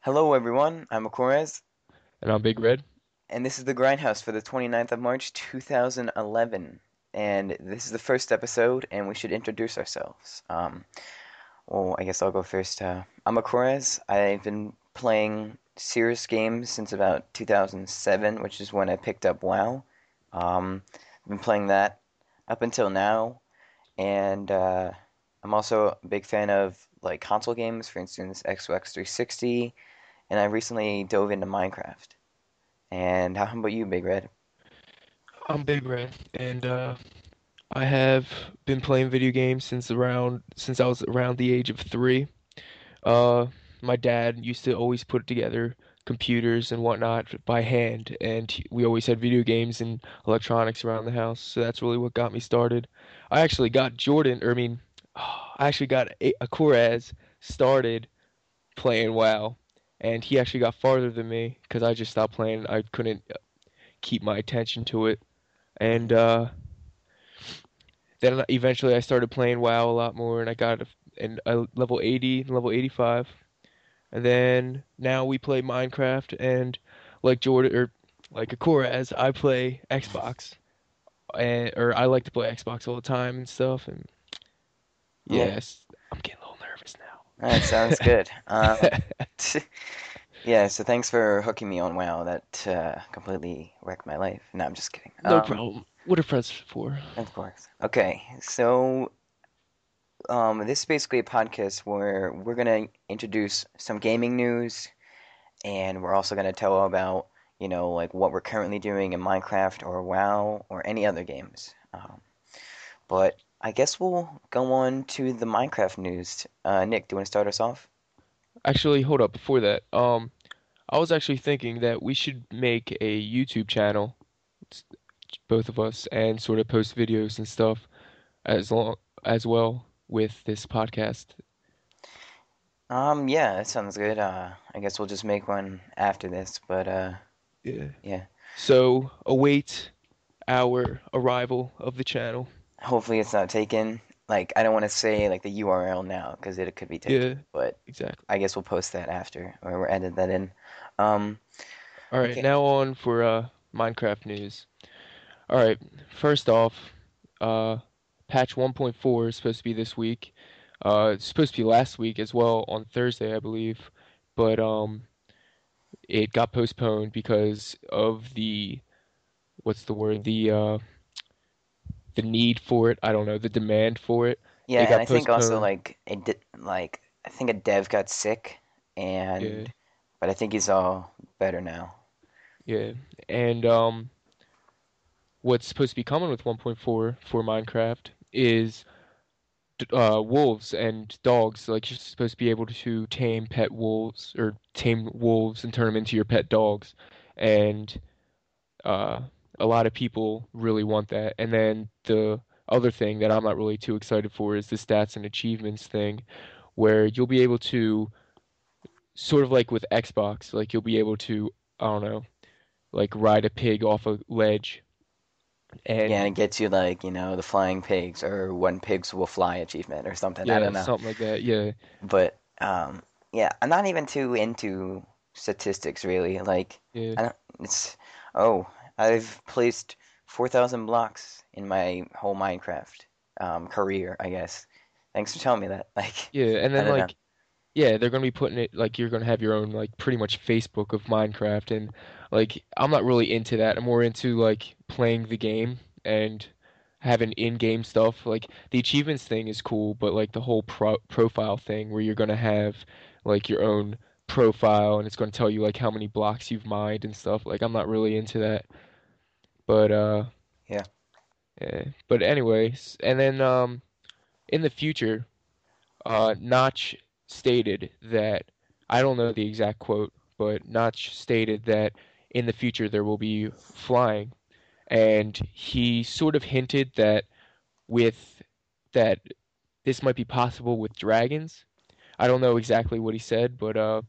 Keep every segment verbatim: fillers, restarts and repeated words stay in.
Hello, everyone. I'm Akorez, And I'm Big Red. and this is the Grindhouse for the twenty-ninth of March, two thousand eleven. And this is the first episode, and we should introduce ourselves. Um, well, I guess I'll go first. Uh, I'm Akorez. I've been playing Cirrus games since about two thousand seven, which is when I picked up WoW. Um, I've been playing that up until now, and uh, I'm also a big fan of like console games, for instance, Xbox three sixty, and I recently dove into Minecraft. And how about you, Big Red? I'm Big Red, and uh, I have been playing video games since around since I was around the age of three. Uh, my dad used to always put together computers and whatnot by hand, and he- we always had video games and electronics around the house. So that's really what got me started. I actually got Jordan, or I mean, I actually got a Akuraz started playing WoW, and he actually got farther than me because I just stopped playing. I couldn't keep my attention to it. And Mhm. uh, then eventually I started playing WoW a lot more, and I got a, an, a level eighty, level eighty-five, and then now we play Minecraft. And like Jordan or like Akoraz, I play Xbox, and or I like to play Xbox all the time and stuff. And Yeah, yes, I'm getting a little nervous that sounds good. Um, now. yeah, so thanks for hooking me on WoW. That uh, completely wrecked my life. No, I'm just kidding. No Um, problem. What are friends for? of course. Okay, so um, this is basically a podcast where we're gonna introduce some gaming news, and we're also gonna tell about, you know, like what we're currently doing in Minecraft or WoW or any other games. Um, but I guess we'll go on to the Minecraft news. Uh, Nick, do you want to start us off? Actually, hold up. Before that, um, I was actually thinking that we should make a YouTube channel, s- both of us, and sort of post videos and stuff as long as well with this podcast. Um, yeah, that sounds good. Uh, I guess we'll just make one after this, but uh, Yeah. yeah. So await our arrival of the channel. Hopefully it's not taken. Like, I don't want to say like the U R L now because it could be taken, Yeah, but exactly. I guess we'll post that after, or we'll edit that in. Um, All right, okay. now on for uh Minecraft news. All right, first off, uh patch one point four is supposed to be this week. Uh it's supposed to be last week as well on Thursday, I believe. But um it got postponed because of the what's the word? The uh the need for it. I don't know, the demand for it. Yeah, It and got I think also postponed. like it did like I think a dev got sick, Yeah, and but I think he's all better now. yeah. And um what's supposed to be coming with one point four for Minecraft is uh wolves and dogs. Like you're supposed to be able to tame pet wolves or tame wolves and turn them into your pet dogs. And uh a lot of people really want that. And then the other thing that I'm not really too excited for is the stats and achievements thing, where you'll be able to sort of like with Xbox, like you'll be able to, I don't know, like ride a pig off a ledge. Yeah, and And it gets you like, you know, the flying pigs or when pigs will fly achievement or something. I yeah, don't know. something like that. Yeah, But um yeah, I'm not even too into statistics really. Like yeah, I don't it's oh, I've placed four thousand blocks in my whole Minecraft um career, I guess. Thanks for telling me that. Like yeah. And I then don't know. like yeah, they're gonna be putting it like you're gonna have your own like pretty much Facebook of Minecraft. And like I'm not really into that. I'm more into like playing the game and having in-game stuff. Like the achievements thing is cool, but like the whole pro profile thing where you're gonna have like your own profile and it's gonna tell you like how many blocks you've mined and stuff. Like I'm not really into that. But uh Yeah. yeah. But anyways, and then um in the future, uh Notch stated that I don't know the exact quote, but Notch stated that in the future there will be flying, and he sort of hinted that with that this might be possible with dragons. I don't know exactly what he said, but uh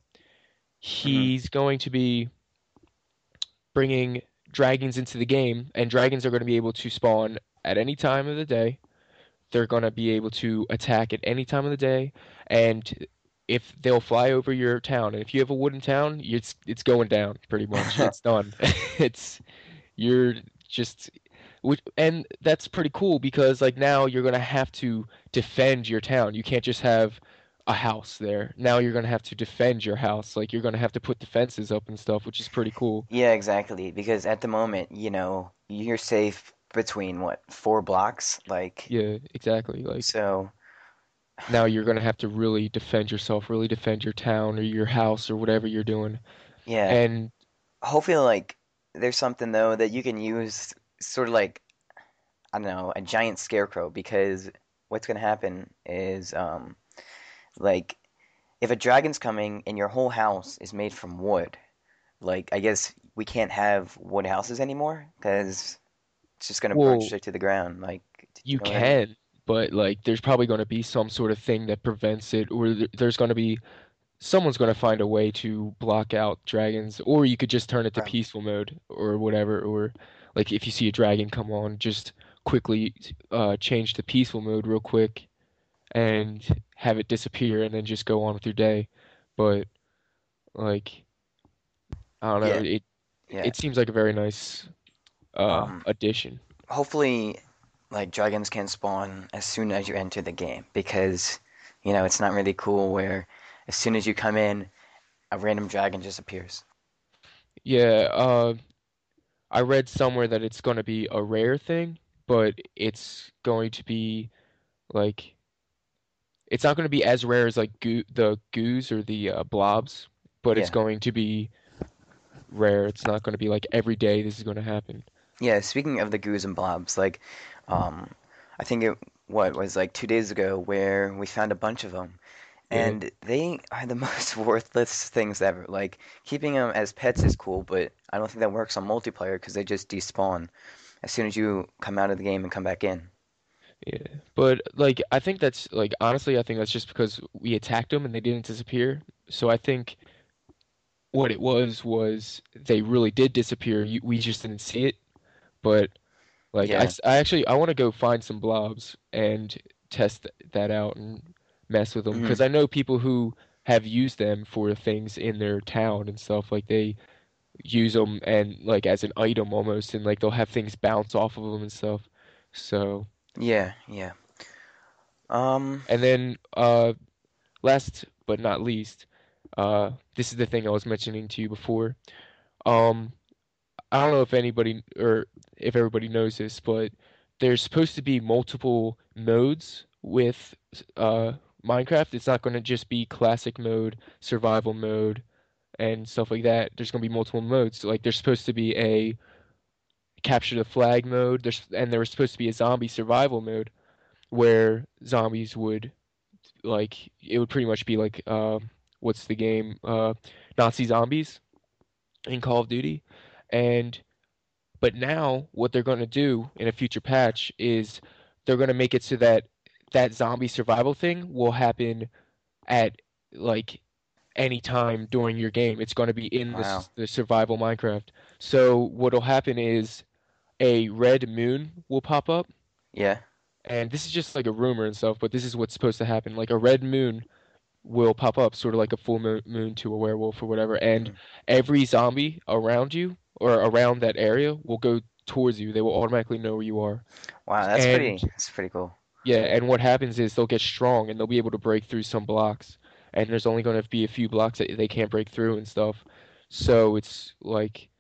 hmm he's going to be bringing dragons into the game, and dragons are going to be able to spawn at any time of the day. They're going to be able to attack at any time of the day, and if they'll fly over your town, and if you have a wooden town, it's it's going down pretty much. It's done. It's you're just which and that's pretty cool because like now you're gonna have to defend your town. You can't just have a house there. Now you're gonna have to defend your house. Like you're gonna have to put defenses up and stuff, which is pretty cool. Yeah, exactly. Because at the moment, you know, you're safe between what, four blocks? Like, Yeah, exactly. Like so, now you're gonna have to really defend yourself, really defend your town or your house or whatever you're doing. yeah. And Hopefully, like, there's something though that you can use, sort of like, I don't know, a giant scarecrow. Because what's gonna happen is, um, like, if a dragon's coming and your whole house is made from wood, like, I guess we can't have wood houses anymore because it's just gonna burn well, straight to the ground. Like, you you know what I mean? can, but like there's probably going to be some sort of thing that prevents it, or th there's going to be someone's going to find a way to block out dragons, or you could just turn it to Probably. peaceful mode or whatever, or like if you see a dragon come on, just quickly uh change to peaceful mode real quick and have it disappear and then just go on with your day. But like I don't know, Yeah, it yeah. it seems like a very nice uh Um, addition. hopefully, like dragons can spawn as soon as you enter the game because, you know, it's not really cool where as soon as you come in, a random dragon just appears. Yeah, uh I read somewhere that it's going to be a rare thing, but it's going to be like it's not going to be as rare as like goo the goos or the uh, blobs, but it's Yeah, going to be rare. It's not going to be like every day this is going to happen. yeah. Speaking of the goos and blobs, like, um, I think it what was like two days ago where we found a bunch of them, Yeah. and they are the most worthless things ever. Like keeping them as pets is cool, but I don't think that works on multiplayer because they just despawn as soon as you come out of the game and come back in. Yeah. But like I think that's like honestly I think that's just because we attacked them and they didn't disappear. So I think what it was was they really did disappear. You, we just didn't see it. But like I, Yeah. s- I actually I want to go find some blobs and test th- that out and mess with them Mhm. because I know people who have used them for things in their town and stuff. Like they use them and like as an item almost, and like they'll have things bounce off of them and stuff. So Yeah, yeah. Um, and then uh, last but not least, uh, this is the thing I was mentioning to you before. Um, I don't know if anybody or if everybody knows this, but there's supposed to be multiple modes with uh, Minecraft. It's not going to just be classic mode, survival mode, and stuff like that. There's going to be multiple modes. Like there's supposed to be a capture the flag mode. There's and there was supposed to be a zombie survival mode where zombies would like it would pretty much be like uh, what's the game? Uh, Nazi zombies in Call of Duty, and but now what they're going to do in a future patch is they're going to make it so that that zombie survival thing will happen at like any time during your game. It's going to be in the, wow. s- the survival Minecraft. So what'll happen is a red moon will pop up, Yeah. and this is just like a rumor and stuff, but this is what's supposed to happen. Like a red moon will pop up, sort of like a full moon, moon to a werewolf or whatever, and Mhm. every zombie around you or around that area will go towards you. They will automatically know where you are. Wow, that's And pretty that's pretty cool. yeah, and what happens is they'll get strong and they'll be able to break through some blocks. And there's only going to be a few blocks that they can't break through and stuff. So it's like,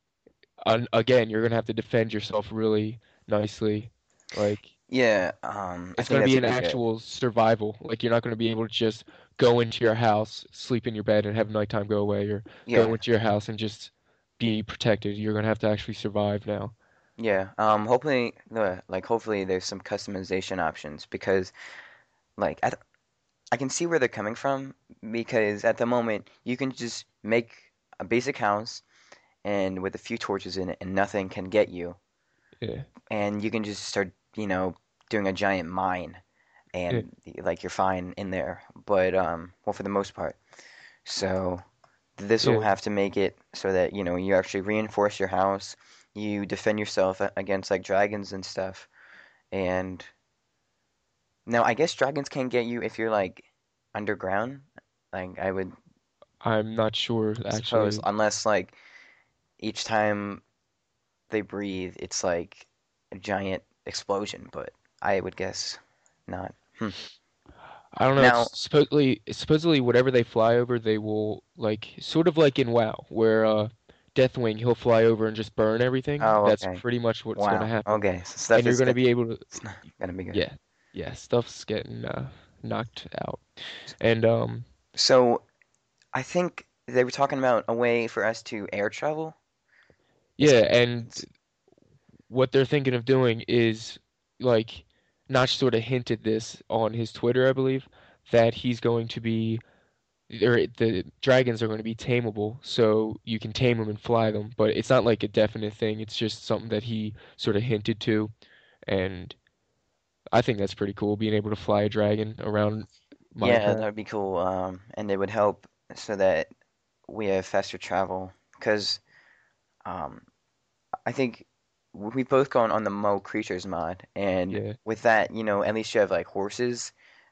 un again, you're going to have to defend yourself really nicely. Like, Yeah, um, I it's think going to that's be an pretty good. actual survival. Like you're not going to be able to just go into your house, sleep in your bed, and have nighttime go away, or go Yeah, into your house and just be protected. You're going to have to actually survive now. yeah. Um, hopefully, the like hopefully there's some customization options because like I th I can see where they're coming from because at the moment you can just make a basic house and with a few torches in it and nothing can get you Yeah, and you can just start, you know, doing a giant mine yeah, and like you're fine in there. But um, well, for the most part. So this will yeah, have to make it so that, you know, you actually reinforce your house, you defend yourself a- against like dragons and stuff. And now I guess dragons can't get you if you're like underground. Like I would I'm not sure suppose, actually. unless like each time they breathe, it's like a giant explosion, but I would guess not. Hmm. I don't know. Now, It's supposedly supposedly whatever they fly over, they will like sort of like in WoW, where uh Deathwing he'll fly over and just burn everything. oh, That's okay. pretty much what's going to Wow. happen, Okay. So stuff and you're is going to get be able to, it's not gonna be good. yeah, yeah, stuff's getting uh, knocked out, and um So I think they were talking about a way for us to air travel. It's, yeah, and it's what they're thinking of doing is like Notch sort of hinted this on his Twitter, I believe, that he's going to be or the dragons are going to be tameable, so you can tame them and fly them. But it's not like a definite thing. It's just something that he sort of hinted to, and I think that's pretty cool, being able to fly a dragon around yeah, that Minecraft. would be cool. Um, and it would help so that we have faster travel because um, I think we both gone on the Mo Creatures mod, and Yeah, with that, you know, at least you have like horses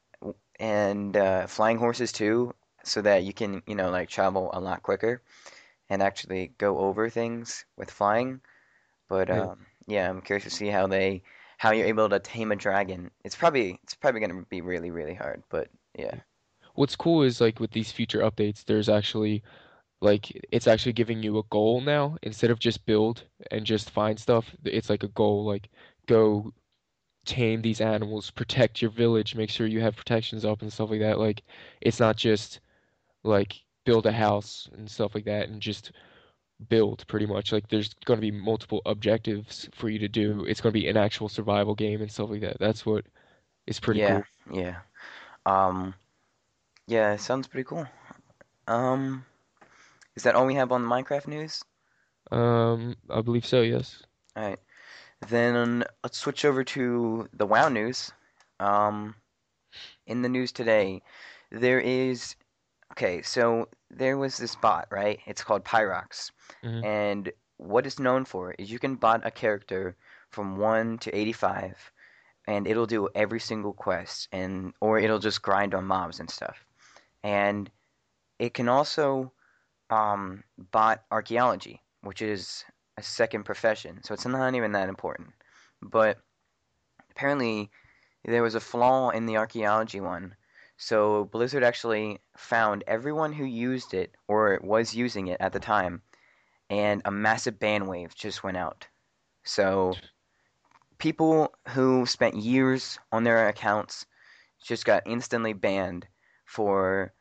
and uh, flying horses too, so that you can, you know, like travel a lot quicker and actually go over things with flying. But yeah. um, yeah, I'm curious to see how they how you're able to tame a dragon. It's probably it's probably gonna be really really hard, but yeah. What's cool is like with these future updates, there's actually like it's actually giving you a goal now instead of just build and just find stuff. It's like a goal, like go tame these animals, protect your village, make sure you have protections up and stuff like that. Like it's not just like build a house and stuff like that and just build pretty much. Like there's going to be multiple objectives for you to do. It's going to be an actual survival game and stuff like that. That's what is pretty Yeah, cool. yeah. Um, yeah, it sounds pretty cool. Um, is that all we have on the Minecraft news? Um, I believe so, yes. All right. Then let's switch over to the WoW news. Um, in the news today, there is okay, so there was this bot, right? It's called Pyrox. Hmm. And what it's known for is you can bot a character from one to eighty-five and it'll do every single quest and or it'll just grind on mobs and stuff. And it can also um, bot archaeology, which is a second profession. So it's not even that important. But apparently there was a flaw in the archaeology one. So Blizzard actually found everyone who used it or was using it at the time, and a massive ban wave just went out. So people who spent years on their accounts just got instantly banned for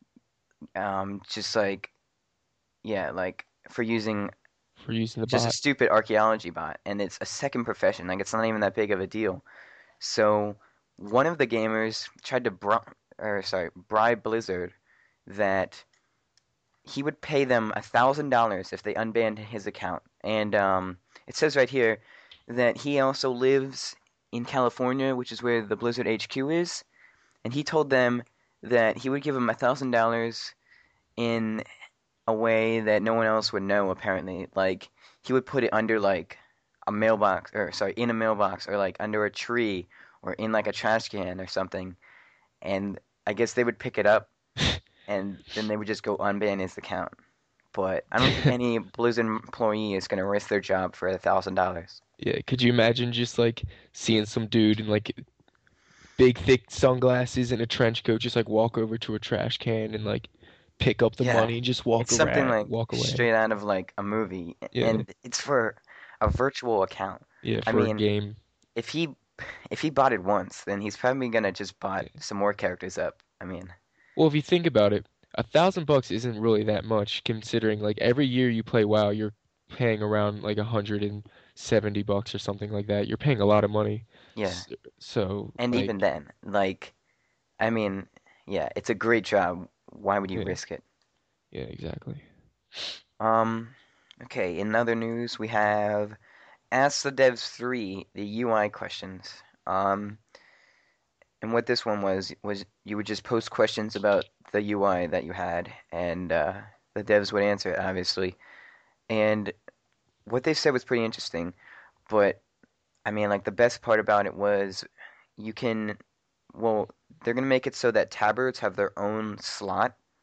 um, just like yeah, like for using For using the just a bot. stupid archaeology bot, and it's a second profession. Like it's not even that big of a deal. So one of the gamers tried to bri or sorry, bribe Blizzard that he would pay them a thousand dollars if they unbanned his account. And um, it says right here that he also lives in California, which is where the Blizzard H Q is. And he told them that he would give them a thousand dollars in a way that no one else would know. Apparently, like he would put it under like a mailbox, or sorry, in a mailbox, or like under a tree, or in like a trash can or something. And I guess they would pick it up, and then they would just go unban his account. But I don't think any Blizzard employee is gonna risk their job for a thousand dollars. Yeah, could you imagine just like seeing some dude in like big thick sunglasses and a trench coat just like walk over to a trash can and like pick up the Yeah, money and just it's walk something around, like walk away. straight out of like a movie, Yeah, and it's for a virtual account. yeah, I for a mean, game. if he if he bought it once, then he's probably gonna just bought Yeah. some more characters up. I mean, Well, if you think about it, a thousand bucks isn't really that much considering like every year you play WoW, you're paying around like a hundred and seventy bucks or something like that. You're paying a lot of money. yeah. S- So, And even like, then, like, I mean, yeah, it's a great job. Why would you yeah, risk it? yeah, exactly. Um, okay, in other news, we have Ask the Devs three, the U I questions. Um, and what this one was was you would just post questions about the U I that you had, and uh, the devs would answer it, obviously. And what they said was pretty interesting, but I mean, like the best part about it was you can, well, they're gonna make it so that tabbers have their own slot,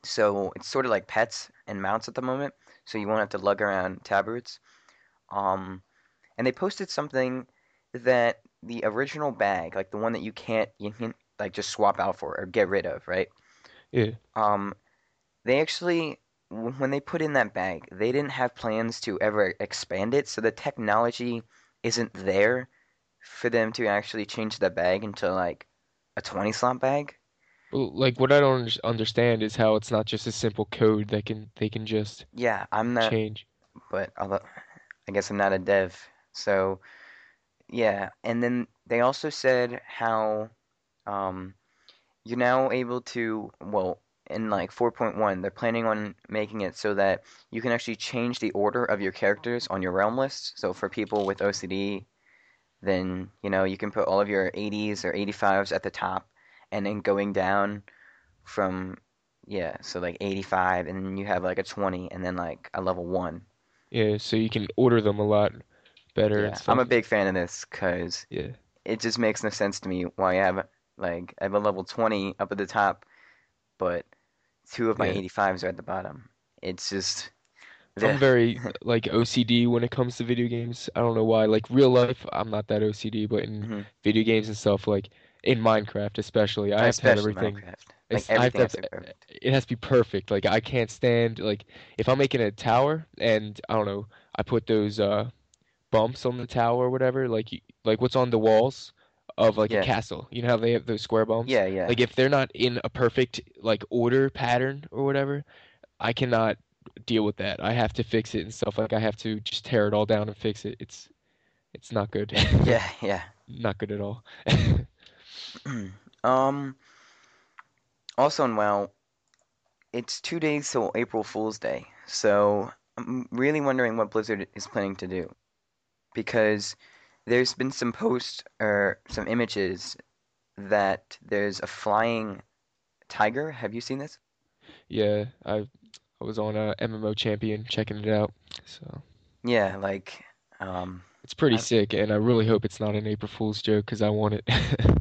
So it's sort of like pets and mounts at the moment. So you won't have to lug around tabards. Um, and they posted something that the original bag, like the one that you can't you can like just swap out for or get rid of, right? Yeah. Um, they actually when they put in that bag, they didn't have plans to ever expand it, so the technology isn't there for them to actually change the bag into like a twenty slot bag. Well, like what I don't under- understand is how it's not just a simple code that can they can just Yeah, I'm not, change. but although I guess I'm not a dev. So, yeah, and then they also said how um you're now able to, well, in like four point one, they're planning on making it so that you can actually change the order of your characters on your realm list. So for people with O C D, then, you know, you can put all of your eighties or eighty-fives at the top and then going down from, yeah, so like eighty-five, and then you have like a twenty and then like a level one. Yeah, so you can order them a lot better and Yeah, I'm stuff. a big fan of this because Yeah. it just makes no sense to me why I have like I have a level twenty up at the top, but two of my Yeah. eighty-fives are at the bottom. It's just I'm the very like O C D when it comes to video games. I don't know why. Like real life, I'm not that O C D, but in Mhm. video games and stuff, like in Minecraft especially, I have to have Especially everything. Minecraft. Like It's I have everything to has have to be perfect. it has to be perfect. Like I can't stand like if I'm making a tower and I don't know, I put those uh bumps on the tower or whatever, like y- like what's on the walls of like a Yeah, castle. You know how they have those square bumps? yeah, yeah, Like if they're not in a perfect like order pattern or whatever, I cannot deal with that. I have to fix it and stuff. Like I have to just tear it all down and fix it. It's it's not good. yeah, yeah. Not good at all. um. Also, in WoW, it's two days till April Fool's Day, so I'm really wondering what Blizzard is planning to do because there's been some posts or some images that there's a flying tiger. Have you seen this? Yeah, I I was on a M M O Champion checking it out. So Yeah, like, um, it's pretty I, sick, and I really hope it's not an April Fool's joke because I want it.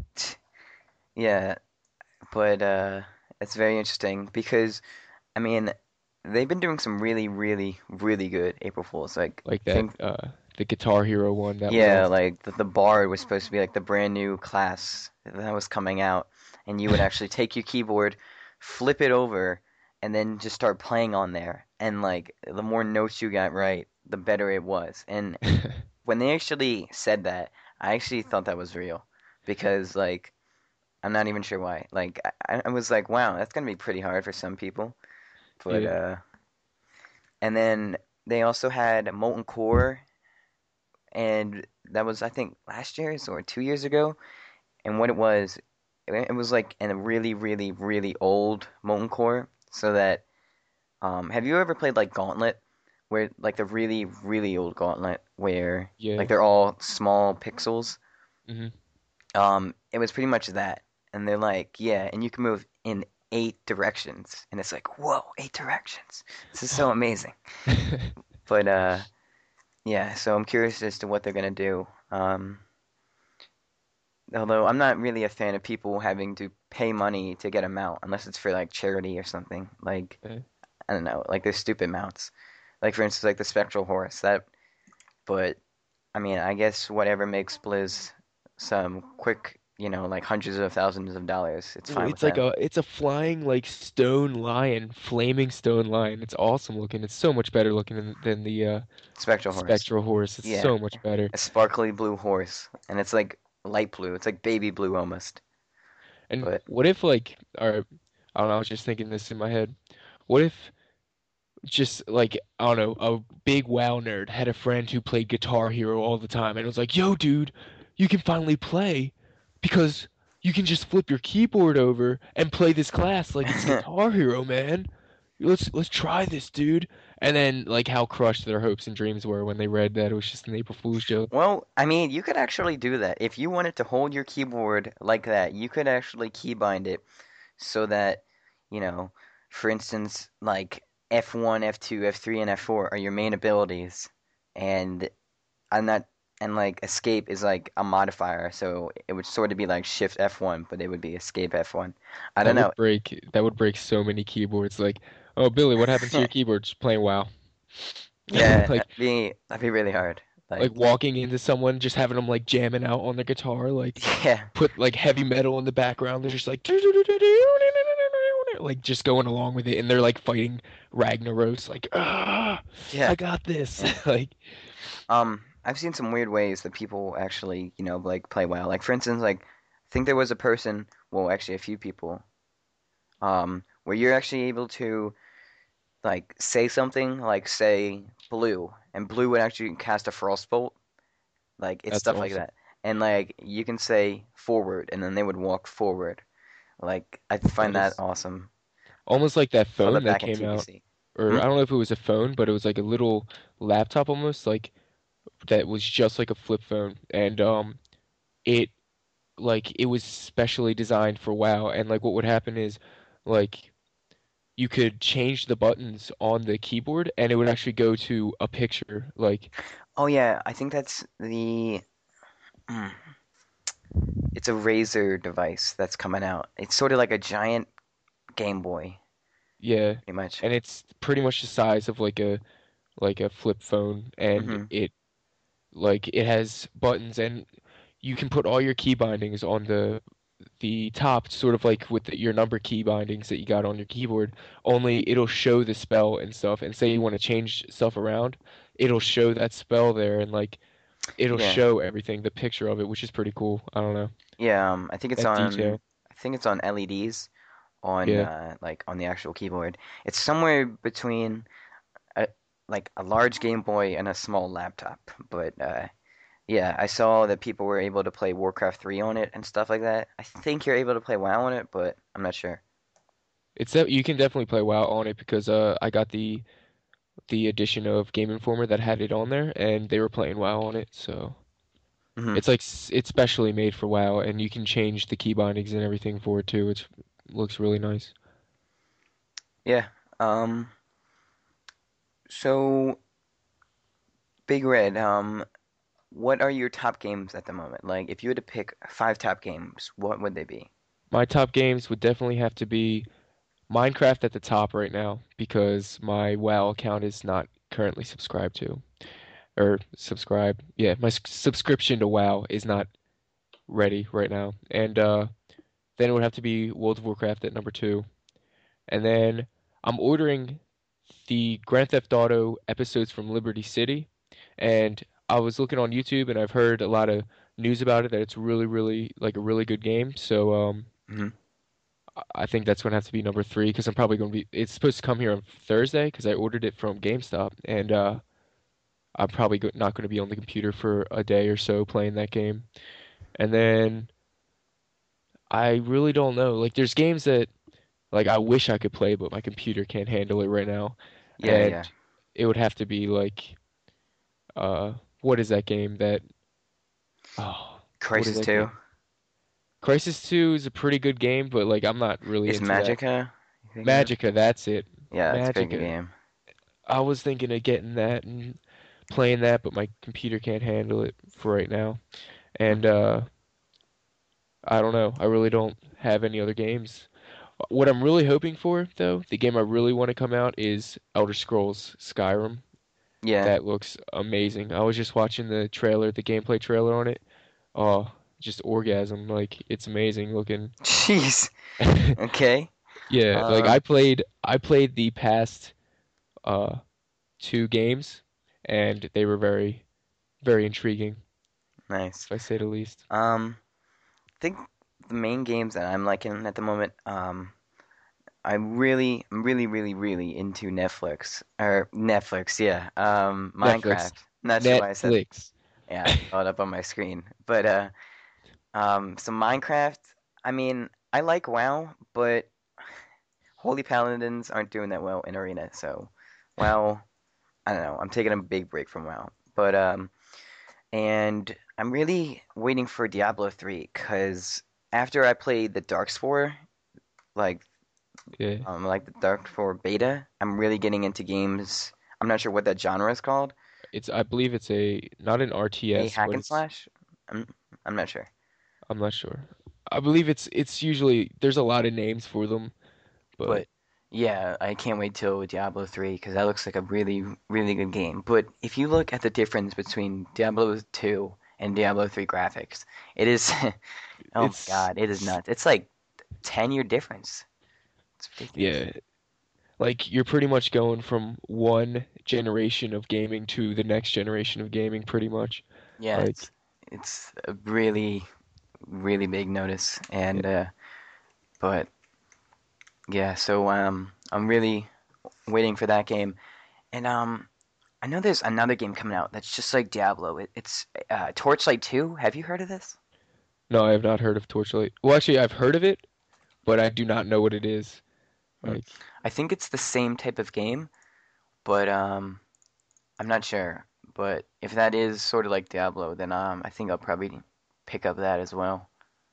yeah, but uh, it's very interesting because I mean, they've been doing some really, really, really good April Fools. Like, Like that think, uh the Guitar Hero one that went yeah, off. like the, the Bard was supposed to be like the brand new class that was coming out, and you would actually take your keyboard, flip it over, and then just start playing on there. And like, the more notes you got right, the better it was. And when they actually said that, I actually thought that was real because like, I'm not even sure why. Like, I, I was like, wow, that's gonna be pretty hard for some people. But Yeah. uh, and then they also had Molten Core, and that was I think last year's or two years ago. And what it was, it was like in a really, really, really old Molten Core. So that, um, have you ever played like Gauntlet, where like the really, really old Gauntlet, where like Yeah. they're all small pixels? Hmm. Um, it was pretty much that. And they're like, yeah, and you can move in eight directions, and it's like, whoa, eight directions. This is so amazing. But uh, yeah, so I'm curious as to what they're gonna do. Um, although I'm not really a fan of people having to pay money to get a mount, unless it's for like charity or something. Like Yeah. I don't know, like there's stupid mounts. Like for instance, like the Spectral Horse. That, but I mean, I guess whatever makes Blizz some quick, you know, like hundreds of thousands of dollars, it's Well, fine with it's like them. a it's a flying like stone lion, flaming stone lion. It's awesome looking. It's so much better looking than, than the uh Spectral Horse. spectral horse. It's Yeah, so much better. a sparkly blue horse, and it's like light blue. It's like baby blue almost. And But what if like, or I don't know, I was just thinking this in my head. What if just like I don't know, a big WoW nerd had a friend who played Guitar Hero all the time, and it was like, "Yo, dude, you can finally play because you can just flip your keyboard over and play this class like it's Guitar Hero, man. Let's let's try this, dude." And then like how crushed their hopes and dreams were when they read that it was just an April Fool's joke. well, I mean, you could actually do that. If you wanted to hold your keyboard like that, you could actually keybind it so that, you know, for instance, like F one, F two, F three, and F four are your main abilities. And I'm not. and like escape is like a modifier, so it would sort of be like shift F one, but it would be escape F one. I don't That know. would break that would break so many keyboards. Like, oh Billy, what happened to your keyboard? Just playing WoW. Yeah, Like that'd be that'd be really hard. like Like, walking into someone, just having them like jamming out on the guitar, like yeah, put like heavy metal in the background. They're just like like just going along with it, and they're like fighting Ragnaros. Like, ah, yeah, I got this. yeah. Like, Um, I've seen some weird ways that people actually, you know, like play WoW. Like for instance, like I think there was a person, well, actually a few people, um, where you're actually able to like say something, like say blue, and blue would actually cast a frostbolt. Like it's that's stuff like awesome. that. And like you can say forward, and then they would walk forward. Like I find That that is awesome almost like that for the phone that back in came out, T V C. or Hmm? I don't know if it was a phone, but it was like a little laptop almost, like that was just like a flip phone, and um, it like it was specially designed for WoW, and like what would happen is like you could change the buttons on the keyboard, and it would actually go to a picture, like Oh yeah, I think that's the. mm, It's a Razer device that's coming out. It's sort of like a giant Game Boy, yeah, pretty much. and it's pretty much the size of like a like a flip phone, and Hmm. it like it has buttons, and you can put all your key bindings on the the top, sort of like with the, your number key bindings that you got on your keyboard, only it'll show the spell and stuff. And say you want to change stuff around, it'll show that spell there, and like it'll Yeah, show everything, the picture of it, which is pretty cool. I don't know. yeah. Um, I think it's That on. detail. I think it's on L E Ds on Yeah. uh, like on the actual keyboard. It's somewhere between a, like a large Game Boy and a small laptop. But uh, yeah, I saw that people were able to play Warcraft three on it and stuff like that. I think you're able to play WoW on it, but I'm not sure. It's that you can definitely play WoW on it because uh I got the the edition of Game Informer that had it on there and they were playing WoW on it, so Hmm. it's like s- it's specially made for WoW and you can change the key bindings and everything for it too. It's looks really nice. Yeah. Um. So Big Red. Um. What are your top games at the moment? Like, if you had to pick five top games, what would they be? My top games would definitely have to be Minecraft at the top right now because my WoW account is not currently subscribed to or subscribe. Yeah, my s- subscription to WoW is not ready right now. And uh then it would have to be World of Warcraft at number two. And then I'm ordering the Grand Theft Auto episodes from Liberty City. And I was looking on YouTube and I've heard a lot of news about it that it's really, really like a really good game. So um Hmm. I I think that's gonna have to be number three because I'm probably gonna be it's supposed to come here on Thursday because I ordered it from GameStop and uh I'm probably go not gonna be on the computer for a day or so playing that game. And then I really don't know. Like there's games that like I wish I could play, but my computer can't handle it right now. Yeah, And yeah. it would have to be like uh what is that game that oh what is Crisis that two. game? Crisis two is a pretty good game, but like I'm not really Is into that. Magica you thinking of? Magicka, that's it. Yeah, it's a pretty good Magicka. game. I was thinking of getting that and playing that, but my computer can't handle it for right now. Hmm. And uh I don't know. I really don't have any other games. What I'm really hoping for, though, the game I really want to come out is Elder Scrolls Skyrim. Yeah. That looks amazing. I was just watching the trailer, the gameplay trailer on it. Oh, just orgasm. Like it's amazing looking. Jeez. Okay. Yeah, like Um, I played I played the past uh two games and they were very very intriguing, nice. if I say the least. Um, I think the main games that I'm liking at the moment, um, I'm really, I'm really, really, really into Netflix. Or Netflix, yeah. Um, Netflix. Minecraft. Not sure why I said, Netflix. yeah, I saw it up on my screen. But uh, um, so Minecraft, I mean, I like WoW, but Holy Paladins aren't doing that well in Arena, so WoW, I don't know. I'm taking a big break from WoW. But um, and I'm really waiting for Diablo three because after I played the Darkspore, like Yeah. um, like the Darkspore beta, I'm really getting into games. I'm not sure what that genre is called, It's I believe it's a not an A R T S, hack but and it's slash? I'm I'm not sure. I'm not sure. I believe it's it's usually there's a lot of names for them, but But yeah, I can't wait till Diablo three because that looks like a really, really good game. But if you look at the difference between Diablo two and Diablo three graphics, it is, oh my it's God, it is nuts. It's like ten year difference. It's ridiculous. yeah, like you're pretty much going from one generation of gaming to the next generation of gaming pretty much. Yeah, Like it's it's a really, really big notice. yeah, And uh, but yeah, so um, I'm really waiting for that game. And um, I know there's another game coming out that's just like Diablo. It, it's uh, Torchlight two. Have you heard of this? no, I have not heard of Torchlight. Well, actually, I've heard of it, but I do not know what it is. Hmm. Like I think it's the same type of game, but um, I'm not sure. But if that is sort of like Diablo, then um, I think I'll probably pick up that as well.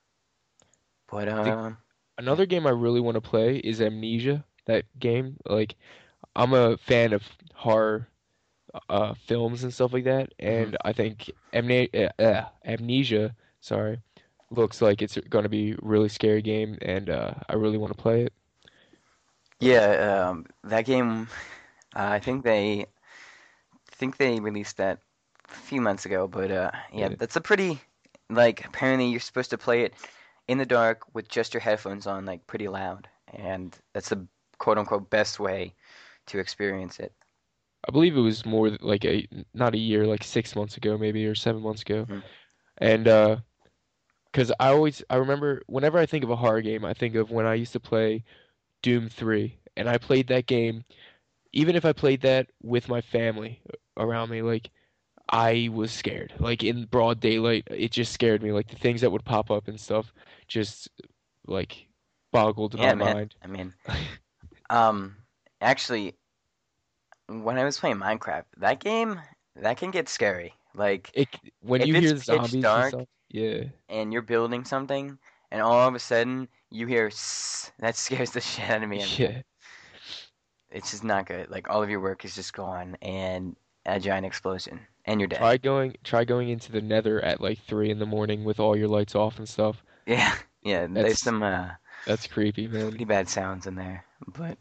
But I think um, yeah. another game I really want to play is Amnesia. That game, like I'm a fan of horror uh films and stuff like that, Hmm. and I think Amne uh, uh, Amnesia, sorry, looks like it's going to be a really scary game, and uh, I really want to play it. But Yeah, um, that game. Uh, I think they think they released that a few months ago. But uh, yeah, yeah, that's a pretty like apparently you're supposed to play it in the dark with just your headphones on, like pretty loud, and that's the quote unquote best way to experience it. I believe it was more like a not a year, like six months ago, maybe or seven months ago, Hmm. and uh, because I always I remember whenever I think of a horror game, I think of when I used to play Doom three, and I played that game. Even if I played that with my family around me, like I was scared. Like in broad daylight, it just scared me. Like the things that would pop up and stuff just like boggled Yeah, my man. mind. I mean, um, actually, when I was playing Minecraft, that game that can get scary. Like It when if you it's hear the pitch zombies and dark stuff, yeah, and you're building something, and all of a sudden you hear "Sss," that scares the shit out of me. I mean, yeah. it's just not good. Like all of your work is just gone, and a giant explosion, and you're dead. Try going try going into the Nether at like three in the morning with all your lights off and stuff. Yeah, yeah. There's That's some uh, that's creepy, pretty man. bad sounds in there, but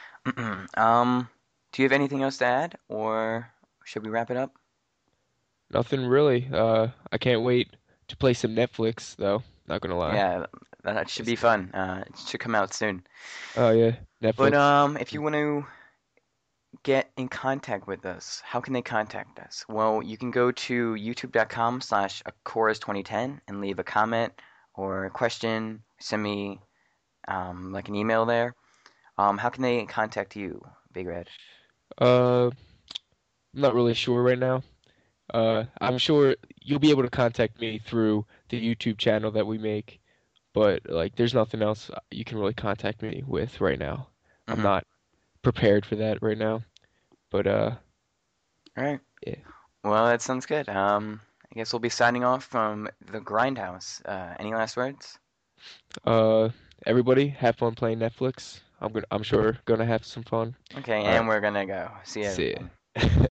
um, do you have anything else to add, or should we wrap it up? Nothing really. Uh, I can't wait to play some Netflix though. Not gonna lie. Yeah, that should It's- be fun. Uh, it should come out soon. Oh yeah, But Netflix. um, if you want to get in contact with us, how can they contact us? Well, you can go to youtube.com slash Chorus2010 and leave a comment or a question. Send me um, like an email there. Um, how can they contact you, Big Red? Uh, I'm not really sure right now. Uh, I'm sure you'll be able to contact me through the YouTube channel that we make, but like there's nothing else you can really contact me with right now. I'm Mm-hmm. not prepared for that right now. But uh All right. yeah. Well, that sounds good. Um, I guess we'll be signing off from the Grindhouse. Uh, any last words? Uh everybody have fun playing Netflix. I'm gonna I'm sure gonna have some fun. Okay, All and right. we're gonna go. See you, See everyone. ya.